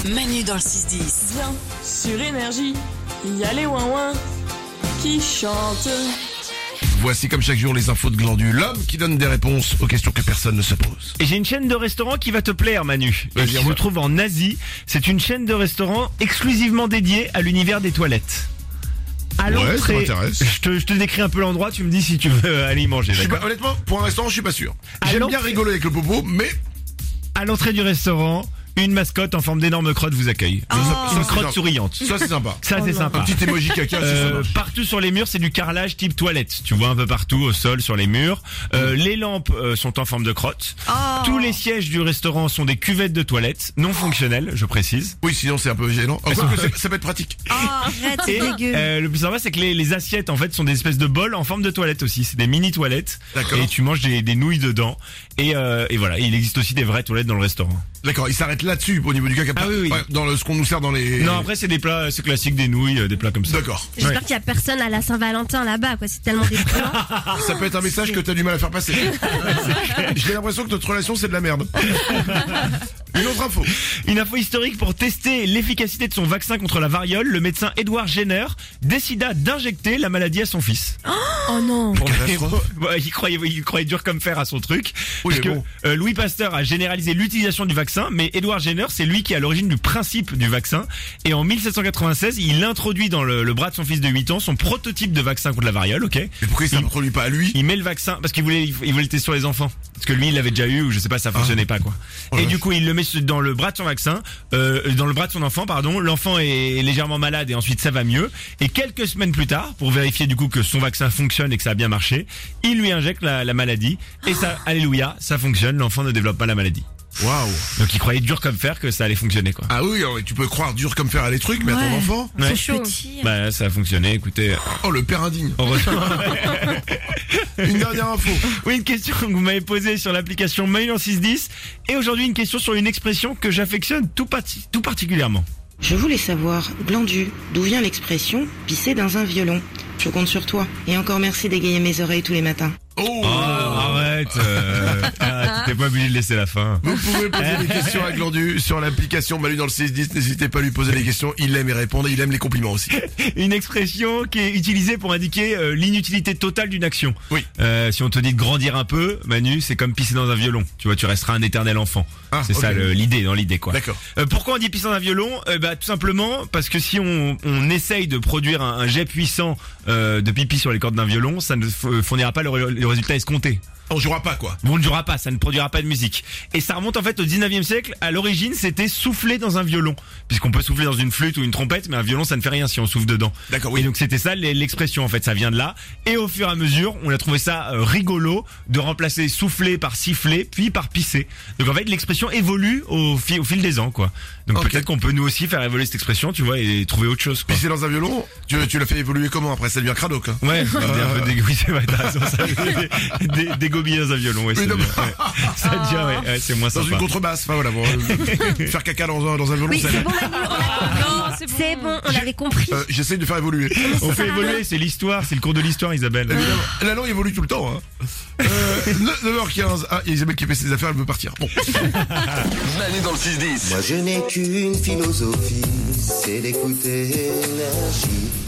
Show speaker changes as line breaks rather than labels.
Manu dans le 6-10.
Viens, sur Énergie, il y a les ouin-ouin qui chantent.
Voici comme chaque jour les infos de Glandu, l'homme qui donne des réponses aux questions que personne ne se pose.
Et j'ai une chaîne de restaurants qui va te plaire, Manu.
Vas-y,
Qui
on
se
va.
trouve en Asie. C'est une chaîne de restaurants exclusivement dédiée à l'univers des toilettes. À
Ouais, ça
l'entrée,
m'intéresse.
je te décris un peu l'endroit, tu me dis si tu veux aller y manger,
Je suis
d'accord?
pas, honnêtement, pour un restaurant, je suis pas sûr.
Ah
J'aime
non
bien rigoler avec le popo, mais
À l'entrée du restaurant, une mascotte en forme d'énorme crotte vous accueille.
ça,
Une
c'est
crotte
sympa.
souriante.
Ça c'est sympa.
Ça, c'est sympa.
Un petit emoji caca, ça marche.
Partout sur les murs, c'est du carrelage type toilette. Tu vois un peu partout au sol, sur les murs. Les lampes sont en forme de crotte. Tous les sièges du restaurant sont des cuvettes de toilette, non fonctionnelles, je précise.
Oui, sinon c'est un peu gênant. Oh, quoique, ça peut être pratique.
Arrête, c'est
Et
dégueu.
le plus sympa, c'est que les assiettes, en fait, sont des espèces de bols en forme de toilette aussi. C'est des mini toilettes.
D'accord.
Et tu manges des nouilles dedans. Et voilà. Il existe aussi des vraies toilettes dans le restaurant.
D'accord, il s'arrête là-dessus au niveau du caca.
Ah oui, oui.
Ouais, dans ce qu'on nous sert dans les...
Non, après, c'est des plats, c'est classique, des nouilles, des plats comme ça.
D'accord.
J'espère qu'il y a personne à la Saint-Valentin là-bas, quoi. C'est tellement déprimant.
Ça peut être un message que t'as du mal à faire passer. J'ai l'impression que notre relation c'est de la merde. Une autre info.
Une info historique pour tester l'efficacité de son vaccin contre la variole. Le médecin Edward Jenner décida d'injecter la maladie à son fils.
Oh non.
Pour
catastrophe.
Ouais, il croyait dur comme fer à son truc.
Oui,
parce
mais
que
bon.
Louis Pasteur a généralisé l'utilisation du vaccin, mais Edward Jenner, c'est lui qui est à l'origine du principe du vaccin. Et en 1796, il introduit dans le bras de son fils de 8 ans son prototype de vaccin contre la variole, ok?
Mais pourquoi il s'introduit pas à lui?
Il met le vaccin parce qu'il voulait le tester sur les enfants. Parce que lui, il l'avait déjà eu ou je sais pas, ça fonctionnait pas quoi.
Oh
Et
la
du coup, il le met dans le bras de son vaccin, dans le bras de son enfant, pardon. L'enfant est légèrement malade et ensuite ça va mieux. Et quelques semaines plus tard, pour vérifier du coup que son vaccin fonctionne et que ça a bien marché, il lui injecte la maladie. Et ça, alléluia, ça fonctionne. L'enfant ne développe pas la maladie.
Waouh.
Donc il croyait dur comme fer que ça allait fonctionner quoi.
Ah oui, tu peux croire dur comme fer à les trucs, mais à ton
Ouais.
enfant?
Ouais.
C'est chaud. Petit.
Bah ça a fonctionné. Écoutez,
Oh, le père indigne.
heureusement.
Une dernière info.
Oui, une question que vous m'avez posée sur l'application Manu en 610. Et aujourd'hui, une question sur une expression que j'affectionne tout particulièrement.
Je voulais savoir, Glandu, d'où vient l'expression pisser dans un violon? Je compte sur toi. Et encore merci d'égayer mes oreilles tous les matins.
Oh,
Arrête, t'es pas obligé de laisser la fin.
Vous pouvez poser des questions à Glandu sur l'application Manu dans le 610. N'hésitez pas à lui poser des questions. Il aime y répondre et il aime les compliments aussi.
Une expression qui est utilisée pour indiquer l'inutilité totale d'une action.
Oui.
Si on te dit de grandir un peu, Manu, c'est comme pisser dans un violon. Tu vois, tu resteras un éternel enfant.
Ah,
c'est
ok.
ça l'idée quoi.
D'accord.
Pourquoi on dit pisser dans un violon? Tout simplement parce que si on essaye de produire un jet puissant de pipi sur les cordes d'un violon, ça ne fournira pas le résultat escompté.
On jouera pas, quoi.
On ne jouera pas, ça ne produira pas de musique. Et ça remonte en fait au 19e siècle. À l'origine, c'était souffler dans un violon. Puisqu'on peut souffler dans une flûte ou une trompette, mais un violon, ça ne fait rien si on souffle dedans.
D'accord, oui.
Et donc c'était ça l'expression, en fait, ça vient de là. Et au fur et à mesure, on a trouvé ça rigolo de remplacer souffler par siffler, puis par pisser. Donc en fait, l'expression évolue au fil des ans, quoi. Donc
Ok.
peut-être qu'on peut nous aussi faire évoluer cette expression, tu vois, et trouver autre chose, quoi.
Pisser dans un violon, tu l'as fait évoluer comment? Après, ça devient crado, quoi.
Ouais, un peu oui, c'est vrai, t'as raison, ça, dégobiller dans un violon, ouais,
Oui,
c'est
non,
bien, ouais. Ça devient, ouais, c'est moins
Dans
sympa.
une contrebasse. Enfin, voilà, bon, faire caca dans un violon,
Oui,
ça
c'est
l'aide.
bon, Manu, c'est bon, on avait compris.
J'essaye de faire évoluer.
On fait évoluer, c'est l'histoire, c'est le cours de l'histoire, Isabelle.
Évidemment. La langue évolue tout le temps, hein. 9h15. Ah, il y a Isabelle qui fait ses affaires, elle veut partir. Bon.
Manu dans le 6-10.
Moi je n'ai qu'une philosophie, c'est d'écouter Énergie.